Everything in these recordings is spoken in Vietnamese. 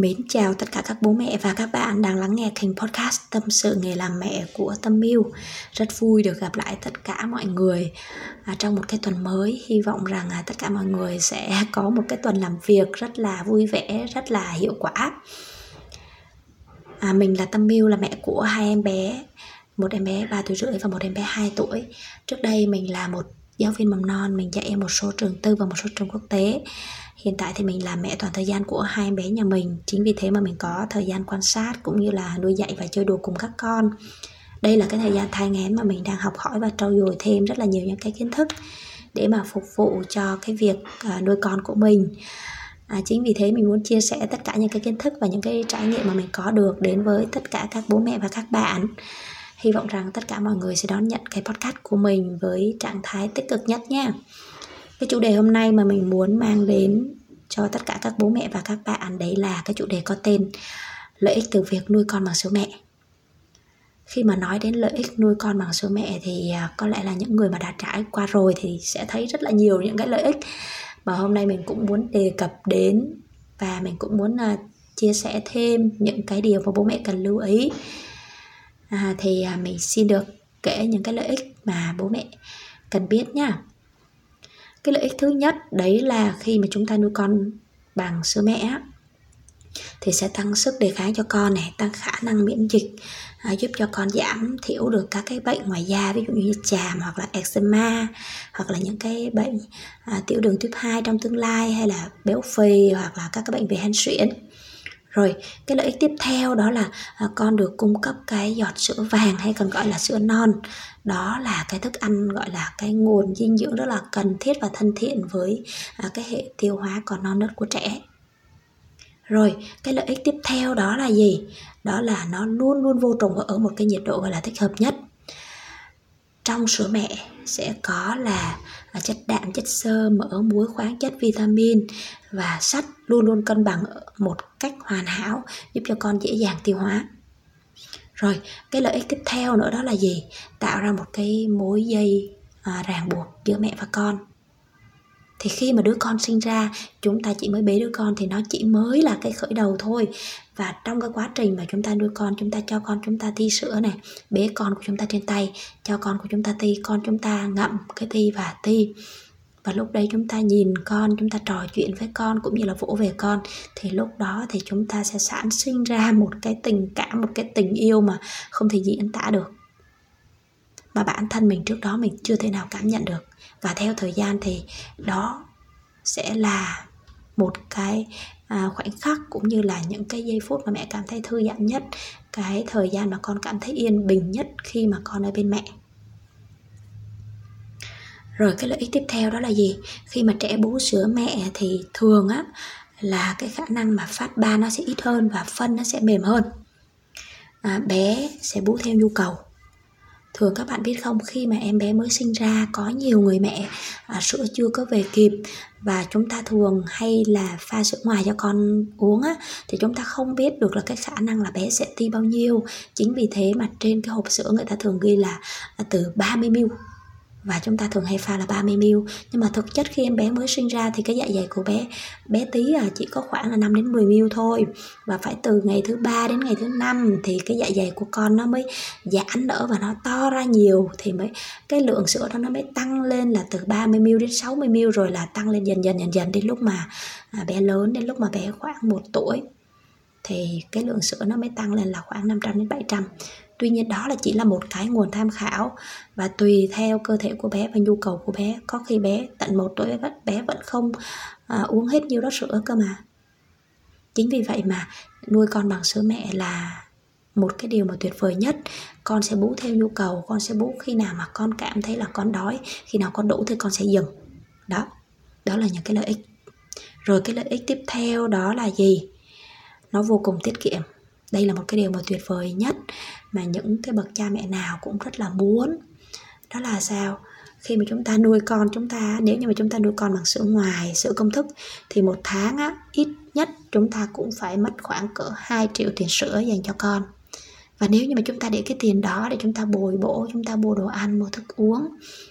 Mến chào tất cả các bố mẹ và các bạn đang lắng nghe kênh podcast Tâm sự nghề làm mẹ của Tâm Miu. Rất vui được gặp lại tất cả mọi người trong một cái tuần mới. Hy vọng rằng tất cả mọi người sẽ có một cái tuần làm việc rất là vui vẻ, rất là hiệu quả. Mình là Tâm Miu, là mẹ của hai em bé, một em bé 3 tuổi rưỡi và một em bé 2 tuổi. Trước đây mình là một giáo viên mầm non, mình dạy ở một số trường tư và một số trường quốc tế. Hiện tại thì mình là mẹ toàn thời gian của hai em bé nhà mình. Chính vì thế mà mình có thời gian quan sát cũng như là nuôi dạy và chơi đùa cùng các con. Đây là cái thời gian thai nghén mà mình đang học hỏi và trau dồi thêm rất là nhiều những cái kiến thức để mà phục vụ cho cái việc nuôi con của mình. Chính vì thế mình muốn chia sẻ tất cả những cái kiến thức và những cái trải nghiệm mà mình có được đến với tất cả các bố mẹ và các bạn. Hy vọng rằng tất cả mọi người sẽ đón nhận cái podcast của mình với trạng thái tích cực nhất nha. Cái chủ đề hôm nay mà mình muốn mang đến cho tất cả các bố mẹ và các bạn, đấy là cái chủ đề có tên lợi ích từ việc nuôi con bằng sữa mẹ. Khi mà nói đến lợi ích nuôi con bằng sữa mẹ thì có lẽ là những người mà đã trải qua rồi thì sẽ thấy rất là nhiều những cái lợi ích mà hôm nay mình cũng muốn đề cập đến, và mình cũng muốn chia sẻ thêm những cái điều mà bố mẹ cần lưu ý. Thì mình xin được kể những cái lợi ích mà bố mẹ cần biết nha. Cái lợi ích thứ nhất đấy là khi mà chúng ta nuôi con bằng sữa mẹ thì sẽ tăng sức đề kháng cho con này, tăng khả năng miễn dịch, giúp cho con giảm thiểu được các cái bệnh ngoài da, ví dụ như chàm hoặc là eczema, hoặc là những cái bệnh tiểu đường tuyếp 2 trong tương lai, hay là béo phì, hoặc là các cái bệnh về hen suyễn. Rồi cái lợi ích tiếp theo đó là con được cung cấp cái giọt sữa vàng, hay còn gọi là sữa non. Đó là cái thức ăn gọi là cái nguồn dinh dưỡng rất là cần thiết và thân thiện với cái hệ tiêu hóa còn non nớt của trẻ. Rồi cái lợi ích tiếp theo đó là gì? Đó là nó luôn luôn vô trùng ở một cái nhiệt độ gọi là thích hợp nhất. Trong sữa mẹ sẽ có là chất đạm, chất xơ, mỡ, muối, khoáng chất, vitamin và sắt luôn luôn cân bằng một cách hoàn hảo, giúp cho con dễ dàng tiêu hóa. Rồi cái lợi ích tiếp theo nữa đó là gì? Tạo ra một cái mối dây ràng buộc giữa mẹ và con. Thì khi mà đứa con sinh ra, chúng ta chỉ mới bế đứa con thì nó chỉ mới là cái khởi đầu thôi. Và trong cái quá trình mà chúng ta nuôi con, chúng ta cho con chúng ta ti sữa này, bế con của chúng ta trên tay, cho con của chúng ta ti, con chúng ta ngậm cái ti và ti. Và lúc đấy chúng ta nhìn con, chúng ta trò chuyện với con cũng như là vỗ về con, thì lúc đó thì chúng ta sẽ sản sinh ra một cái tình cảm, một cái tình yêu mà không thể diễn tả được, mà bản thân mình trước đó mình chưa thể nào cảm nhận được. Và theo thời gian thì đó sẽ là một cái khoảnh khắc cũng như là những cái giây phút mà mẹ cảm thấy thư giãn nhất, cái thời gian mà con cảm thấy yên bình nhất khi mà con ở bên mẹ. Rồi cái lợi ích tiếp theo đó là gì? Khi mà trẻ bú sữa mẹ thì thường là cái khả năng mà phát ban nó sẽ ít hơn và phân nó sẽ mềm hơn. Bé sẽ bú theo nhu cầu. Thường các bạn biết không, khi mà em bé mới sinh ra, có nhiều người mẹ sữa chưa có về kịp, và chúng ta thường hay là pha sữa ngoài cho con uống thì chúng ta không biết được là cái khả năng là bé sẽ ti bao nhiêu. Chính vì thế mà trên cái hộp sữa người ta thường ghi là từ 30ml, và chúng ta thường hay pha là 30ml. Nhưng mà thực chất khi em bé mới sinh ra thì cái dạ dày của bé tí chỉ có khoảng là 5 đến 10ml thôi. Và phải từ ngày thứ 3 đến ngày thứ 5 thì cái dạ dày của con nó mới giãn nở và nó to ra nhiều, thì mới cái lượng sữa đó nó mới tăng lên là từ 30ml đến 60ml, rồi là tăng lên dần đến lúc mà bé lớn, đến lúc mà bé khoảng 1 tuổi thì cái lượng sữa nó mới tăng lên là khoảng 500 đến 700. Tuy nhiên đó là chỉ là một cái nguồn tham khảo, và tùy theo cơ thể của bé và nhu cầu của bé. Có khi bé tận 1 tuổi bé vẫn không uống hết nhiêu đó sữa cơ mà. Chính vì vậy mà nuôi con bằng sữa mẹ là một cái điều mà tuyệt vời nhất. Con sẽ bú theo nhu cầu, con sẽ bú khi nào mà con cảm thấy là con đói, khi nào con đủ thì con sẽ dừng. Đó là những cái lợi ích. Rồi cái lợi ích tiếp theo đó là gì? Nó vô cùng tiết kiệm. Đây là một cái điều mà tuyệt vời nhất mà những cái bậc cha mẹ nào cũng rất là muốn. Đó là sao? Khi mà chúng ta nuôi con nếu như mà chúng ta nuôi con bằng sữa ngoài, sữa công thức, thì một tháng ít nhất chúng ta cũng phải mất khoảng cỡ 2 triệu tiền sữa dành cho con. Và nếu như mà chúng ta để cái tiền đó để chúng ta bồi bổ, chúng ta mua đồ ăn, mua thức uống,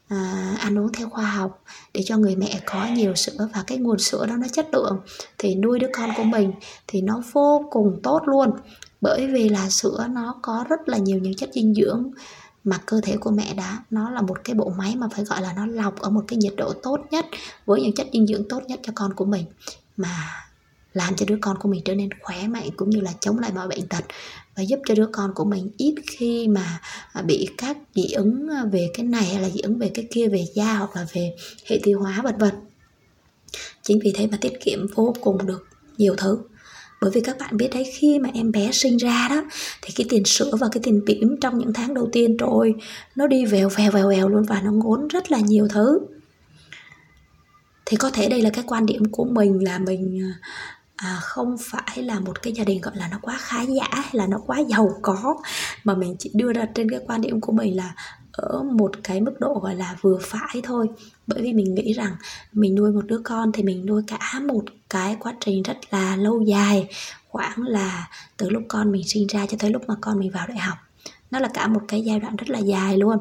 ăn uống theo khoa học để cho người mẹ có nhiều sữa, và cái nguồn sữa đó nó chất lượng thì nuôi đứa con của mình thì nó vô cùng tốt luôn. Bởi vì là sữa nó có rất là nhiều những chất dinh dưỡng mà cơ thể của mẹ nó là một cái bộ máy mà phải gọi là nó lọc ở một cái nhiệt độ tốt nhất với những chất dinh dưỡng tốt nhất cho con của mình, mà làm cho đứa con của mình trở nên khỏe mạnh cũng như là chống lại mọi bệnh tật, và giúp cho đứa con của mình ít khi mà bị các dị ứng về cái này hay là dị ứng về cái kia, về da hoặc là về hệ tiêu hóa vân vân. Chính vì thế mà tiết kiệm vô cùng được nhiều thứ. Bởi vì các bạn biết đấy, khi mà em bé sinh ra đó thì cái tiền sữa và cái tiền bỉm trong những tháng đầu tiên, trời ơi, nó đi vèo vèo luôn, và nó ngốn rất là nhiều thứ. Thì có thể đây là cái quan điểm của mình, là mình không phải là một cái gia đình gọi là nó quá khá giả hay là nó quá giàu có, mà mình chỉ đưa ra trên cái quan điểm của mình là ở một cái mức độ gọi là vừa phải thôi. Bởi vì mình nghĩ rằng mình nuôi một đứa con thì mình nuôi cả một cái quá trình rất là lâu dài, khoảng là từ lúc con mình sinh ra cho tới lúc mà con mình vào đại học. Nó là cả một cái giai đoạn rất là dài luôn.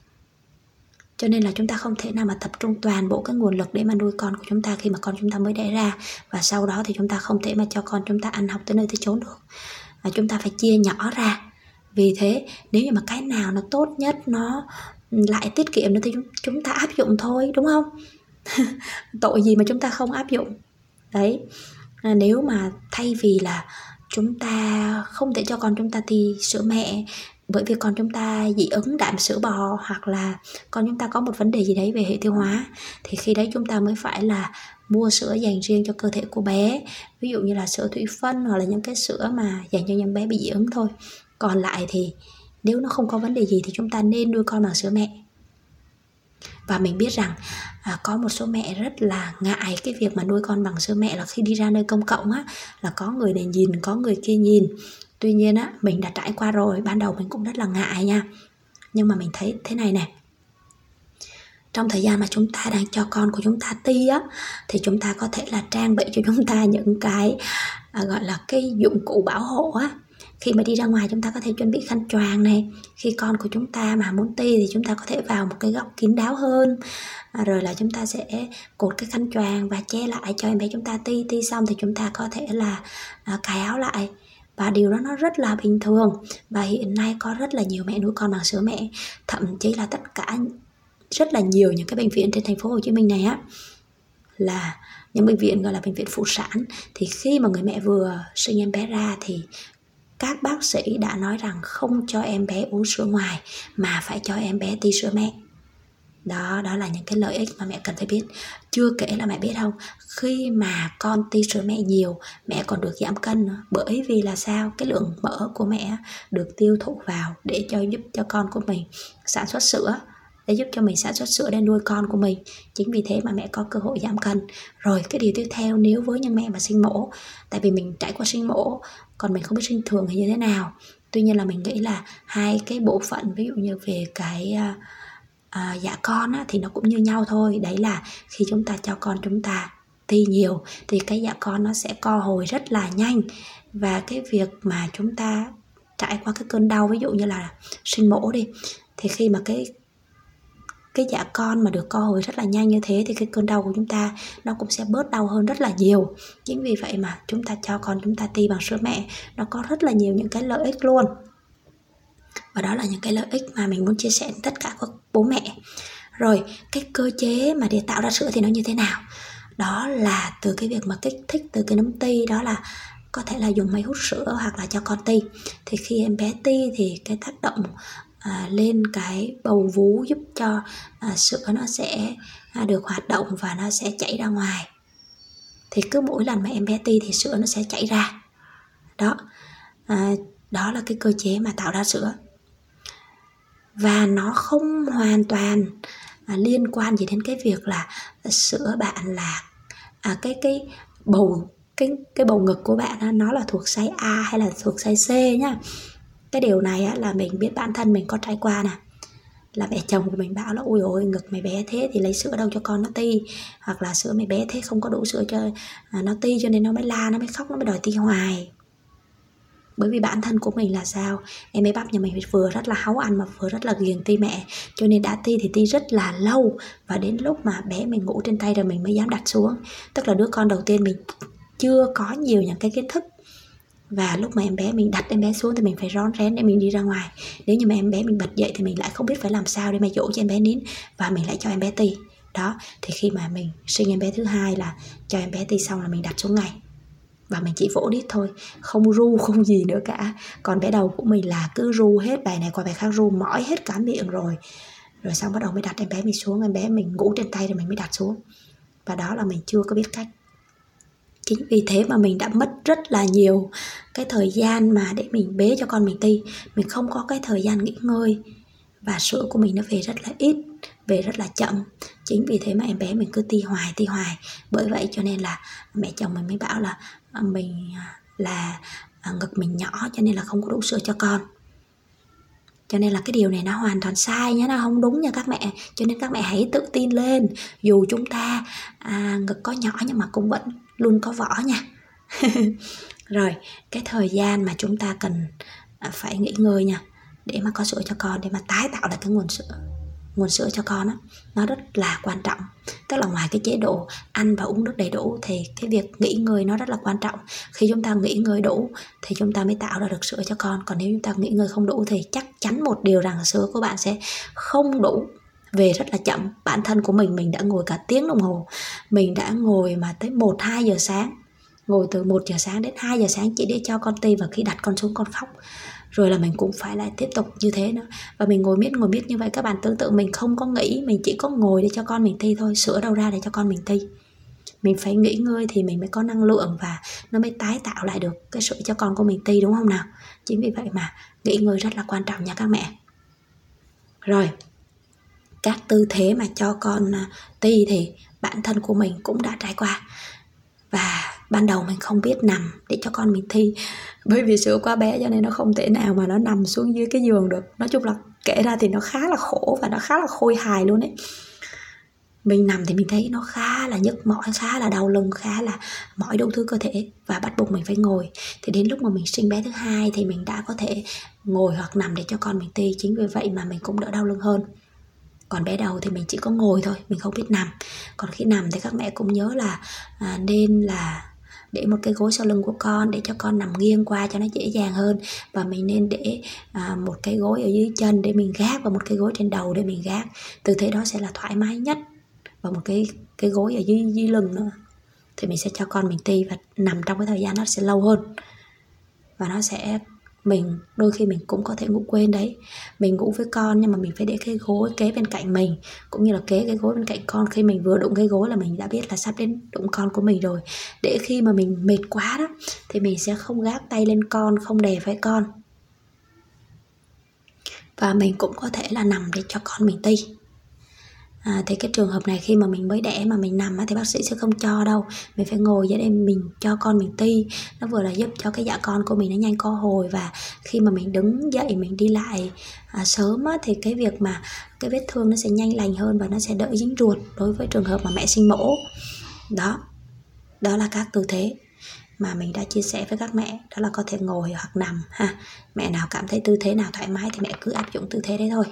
Cho nên là chúng ta không thể nào mà tập trung toàn bộ cái nguồn lực để mà nuôi con của chúng ta khi mà con chúng ta mới đẻ ra, và sau đó thì chúng ta không thể mà cho con chúng ta ăn học tới nơi tới chốn được. Chúng ta phải chia nhỏ ra. Vì thế nếu như mà cái nào nó tốt nhất, nó lại tiết kiệm nữa thì chúng ta áp dụng thôi, đúng không? Tội gì mà chúng ta không áp dụng. Đấy, nếu mà thay vì là chúng ta không thể cho con chúng ta ti sữa mẹ bởi vì con chúng ta dị ứng đạm sữa bò, hoặc là con chúng ta có một vấn đề gì đấy về hệ tiêu hóa, thì khi đấy chúng ta mới phải là mua sữa dành riêng cho cơ thể của bé. Ví dụ như là sữa thủy phân hoặc là những cái sữa mà dành cho những bé bị dị ứng thôi. Còn lại thì nếu nó không có vấn đề gì thì chúng ta nên nuôi con bằng sữa mẹ. Và mình biết rằng có một số mẹ rất là ngại cái việc mà nuôi con bằng sữa mẹ, là khi đi ra nơi công cộng á, là có người này nhìn, có người kia nhìn. Tuy nhiên á, mình đã trải qua rồi, ban đầu mình cũng rất là ngại nha. Nhưng mà mình thấy thế này này, trong thời gian mà chúng ta đang cho con của chúng ta ti á, thì chúng ta có thể là trang bị cho chúng ta những cái gọi là cái dụng cụ bảo hộ á. Khi mà đi ra ngoài chúng ta có thể chuẩn bị khăn choàng này. Khi con của chúng ta mà muốn ti thì chúng ta có thể vào một cái góc kín đáo hơn. Rồi là chúng ta sẽ cột cái khăn choàng và che lại cho em bé chúng ta ti. Ti xong thì chúng ta có thể là cài áo lại. Và điều đó nó rất là bình thường. Và hiện nay có rất là nhiều mẹ nuôi con bằng sữa mẹ. Thậm chí là tất cả rất là nhiều những cái bệnh viện trên thành phố Hồ Chí Minh này á, là những bệnh viện gọi là bệnh viện phụ sản, thì khi mà người mẹ vừa sinh em bé ra thì các bác sĩ đã nói rằng không cho em bé uống sữa ngoài mà phải cho em bé ti sữa mẹ. Đó là những cái lợi ích mà mẹ cần phải biết. Chưa kể là mẹ biết không, khi mà con ti sữa mẹ nhiều, mẹ còn được giảm cân nữa. Bởi vì là sao? Cái lượng mỡ của mẹ được tiêu thụ vào để giúp cho con của mình sản xuất sữa, để giúp cho mình sản xuất sữa để nuôi con của mình. Chính vì thế mà mẹ có cơ hội giảm cân. Rồi cái điều tiếp theo, nếu với những mẹ mà sinh mổ, tại vì mình trải qua sinh mổ, còn mình không biết sinh thường thì như thế nào. Tuy nhiên là mình nghĩ là hai cái bộ phận, ví dụ như về cái dạ con á, thì nó cũng như nhau thôi. Đấy là khi chúng ta cho con chúng ta ti nhiều thì cái dạ con nó sẽ co hồi rất là nhanh. Và cái việc mà chúng ta trải qua cái cơn đau, ví dụ như là sinh mổ đi, thì khi mà cái dạ con mà được co hồi rất là nhanh như thế thì cái cơn đau của chúng ta nó cũng sẽ bớt đau hơn rất là nhiều. Chính vì vậy mà chúng ta cho con chúng ta ti bằng sữa mẹ, nó có rất là nhiều những cái lợi ích luôn. Và đó là những cái lợi ích mà mình muốn chia sẻ với tất cả các bố mẹ. Rồi cái cơ chế mà để tạo ra sữa thì nó như thế nào? Đó là từ cái việc mà kích thích từ cái nấm ti, đó là có thể là dùng máy hút sữa hoặc là cho con ti. Thì khi em bé ti thì cái tác động lên cái bầu vú giúp cho sữa nó sẽ được hoạt động và nó sẽ chảy ra ngoài. Thì cứ mỗi lần mà em bé ti thì sữa nó sẽ chảy ra. Đó là cái cơ chế mà tạo ra sữa. Và nó không hoàn toàn liên quan gì đến cái việc là sữa bạn là cái bầu ngực của bạn nó là thuộc size A hay là thuộc size C nhá. Cái điều này là mình biết bản thân mình có trải qua nè. Là mẹ chồng của mình bảo là ôi ôi, ngực mày bé thế thì lấy sữa đâu cho con nó ti, hoặc là sữa mày bé thế không có đủ sữa cho nó ti, cho nên nó mới la, nó mới khóc, nó mới đòi ti hoài. Bởi vì bản thân của mình là sao, em bé bắp nhà mình vừa rất là háu ăn mà vừa rất là ghiền ti mẹ, cho nên đã ti thì ti rất là lâu, và đến lúc mà bé mình ngủ trên tay rồi mình mới dám đặt xuống. Tức là đứa con đầu tiên mình chưa có nhiều những cái kiến thức, và lúc mà em bé mình đặt em bé xuống thì mình phải rón rén để mình đi ra ngoài. Nếu như mà em bé mình bật dậy thì mình lại không biết phải làm sao để mà dỗ cho em bé nín, và mình lại cho em bé ti. Đó, thì khi mà mình sinh em bé thứ hai là cho em bé ti xong là mình đặt xuống ngay, và mình chỉ vỗ đít thôi, không ru không gì nữa cả. Còn bé đầu của mình là cứ ru hết bài này qua bài khác, ru mỏi hết cả miệng rồi xong bắt đầu mới đặt em bé mình xuống. Em bé mình ngủ trên tay rồi mình mới đặt xuống, và đó là mình chưa có biết cách. Chính vì thế mà mình đã mất rất là nhiều cái thời gian mà để mình bế cho con mình ti. Mình không có cái thời gian nghỉ ngơi, và sữa của mình nó về rất là ít, về rất là chậm. Chính vì thế mà em bé mình cứ ti hoài. Bởi vậy cho nên là mẹ chồng mình mới bảo là mình là ngực mình nhỏ cho nên là không có đủ sữa cho con. Cho nên là cái điều này nó hoàn toàn sai nhé, nó không đúng nha các mẹ. Cho nên các mẹ hãy tự tin lên. Dù chúng ta ngực có nhỏ nhưng mà cũng vẫn luôn có vỏ nha. Rồi, cái thời gian mà chúng ta cần phải nghỉ ngơi nha, để mà có sữa cho con, để mà tái tạo lại cái nguồn sữa cho con á, nó rất là quan trọng. Tức là ngoài cái chế độ ăn và uống nước đầy đủ thì cái việc nghỉ ngơi nó rất là quan trọng. Khi chúng ta nghỉ ngơi đủ thì chúng ta mới tạo ra được sữa cho con. Còn nếu chúng ta nghỉ ngơi không đủ thì chắc chắn một điều rằng sữa của bạn sẽ không đủ, về rất là chậm. Bản thân của mình đã ngồi cả tiếng đồng hồ, mình đã ngồi mà tới 1-2 giờ sáng, ngồi từ 1 giờ sáng đến 2 giờ sáng chỉ để cho con ti, và khi đặt con xuống con khóc, rồi là mình cũng phải lại tiếp tục như thế nữa. Và mình ngồi miết như vậy. Các bạn tưởng tượng mình không có nghỉ, mình chỉ có ngồi để cho con mình ti thôi. Sữa đâu ra để cho con mình ti. Mình phải nghỉ ngơi thì mình mới có năng lượng, và nó mới tái tạo lại được cái sữa cho con của mình ti, đúng không nào? Chính vì vậy mà nghỉ ngơi rất là quan trọng nha các mẹ. Rồi, các tư thế mà cho con ti thì bản thân của mình cũng đã trải qua. Và ban đầu mình không biết nằm để cho con mình thi, bởi vì sữa quá bé cho nên nó không thể nào mà nó nằm xuống dưới cái giường được. Nói chung là kể ra thì nó khá là khổ và nó khá là khôi hài luôn ấy. Mình nằm thì mình thấy nó khá là nhức mỏi, khá là đau lưng, khá là mỏi đủ thứ cơ thể, và bắt buộc mình phải ngồi. Thì đến lúc mà mình sinh bé thứ hai thì mình đã có thể ngồi hoặc nằm để cho con mình ti. Chính vì vậy mà mình cũng đỡ đau lưng hơn. Còn bé đầu thì mình chỉ có ngồi thôi, mình không biết nằm. Còn khi nằm thì các mẹ cũng nhớ là nên là để một cái gối sau lưng của con để cho con nằm nghiêng qua cho nó dễ dàng hơn. Và mình nên để một cái gối ở dưới chân để mình gác, và một cái gối trên đầu để mình gác. Tư thế đó sẽ là thoải mái nhất. Và một cái gối ở dưới lưng nữa, thì mình sẽ cho con mình ti, và nằm trong cái thời gian nó sẽ lâu hơn. Và nó sẽ, mình đôi khi mình cũng có thể ngủ quên đấy. Mình ngủ với con nhưng mà mình phải để cái gối kế bên cạnh mình, cũng như là kế cái gối bên cạnh con. Khi mình vừa đụng cái gối là mình đã biết là sắp đến đụng con của mình rồi, để khi mà mình mệt quá đó thì mình sẽ không gác tay lên con, không đè vai con. Và mình cũng có thể là nằm để cho con mình ti. Thì cái trường hợp này khi mà mình mới đẻ mà mình nằm thì bác sĩ sẽ không cho đâu. Mình phải ngồi vậy để mình cho con mình ti. Nó vừa là giúp cho cái dạ con của mình nó nhanh co hồi, và khi mà mình đứng dậy mình đi lại sớm thì cái việc mà cái vết thương nó sẽ nhanh lành hơn, và nó sẽ đỡ dính ruột đối với trường hợp mà mẹ sinh mổ. Đó là các tư thế mà mình đã chia sẻ với các mẹ. Đó là có thể ngồi hoặc nằm ha. Mẹ nào cảm thấy tư thế nào thoải mái thì mẹ cứ áp dụng tư thế đấy thôi.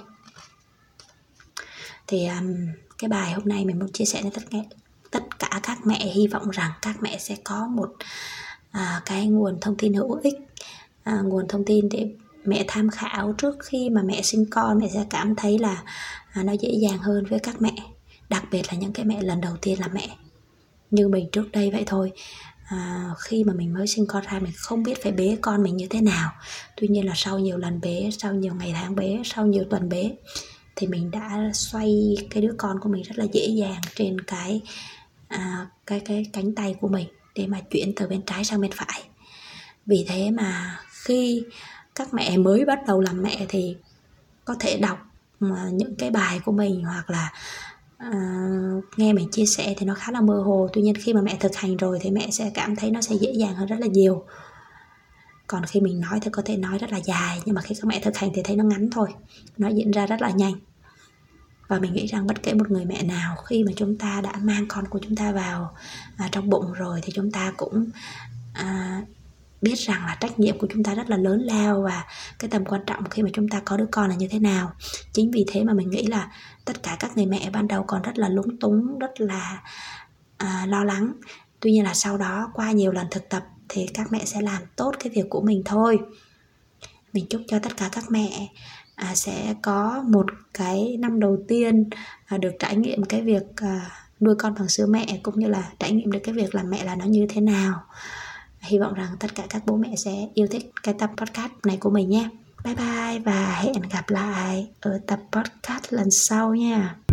Thì cái bài hôm nay mình muốn chia sẻ với tất cả các mẹ. Hy vọng rằng các mẹ sẽ có một cái nguồn thông tin hữu ích, nguồn thông tin để mẹ tham khảo trước khi mà mẹ sinh con. Mẹ sẽ cảm thấy là nó dễ dàng hơn với các mẹ, đặc biệt là những cái mẹ lần đầu tiên làm mẹ như mình trước đây vậy thôi. Khi mà mình mới sinh con ra mình không biết phải bế con mình như thế nào. Tuy nhiên là sau nhiều lần bế, sau nhiều ngày tháng bế, sau nhiều tuần bế, thì mình đã xoay cái đứa con của mình rất là dễ dàng trên cái cánh tay của mình, để mà chuyển từ bên trái sang bên phải. Vì thế mà khi các mẹ mới bắt đầu làm mẹ thì có thể đọc những cái bài của mình, hoặc là nghe mình chia sẻ thì nó khá là mơ hồ. Tuy nhiên khi mà mẹ thực hành rồi thì mẹ sẽ cảm thấy nó sẽ dễ dàng hơn rất là nhiều. Còn khi mình nói thì có thể nói rất là dài, nhưng mà khi các mẹ thực hành thì thấy nó ngắn thôi, nó diễn ra rất là nhanh. Và mình nghĩ rằng bất kể một người mẹ nào, khi mà chúng ta đã mang con của chúng ta vào trong bụng rồi thì chúng ta cũng biết rằng là trách nhiệm của chúng ta rất là lớn lao và cái tầm quan trọng khi mà chúng ta có đứa con là như thế nào. Chính vì thế mà mình nghĩ là tất cả các người mẹ ban đầu còn rất là lúng túng, rất là lo lắng. Tuy nhiên là sau đó qua nhiều lần thực tập thì các mẹ sẽ làm tốt cái việc của mình thôi. Mình chúc cho tất cả các mẹ sẽ có một cái năm đầu tiên được trải nghiệm cái việc nuôi con bằng sữa mẹ, cũng như là trải nghiệm được cái việc làm mẹ là nó như thế nào. Hy vọng rằng tất cả các bố mẹ sẽ yêu thích cái tập podcast này của mình nhé. Bye bye và hẹn gặp lại ở tập podcast lần sau nha.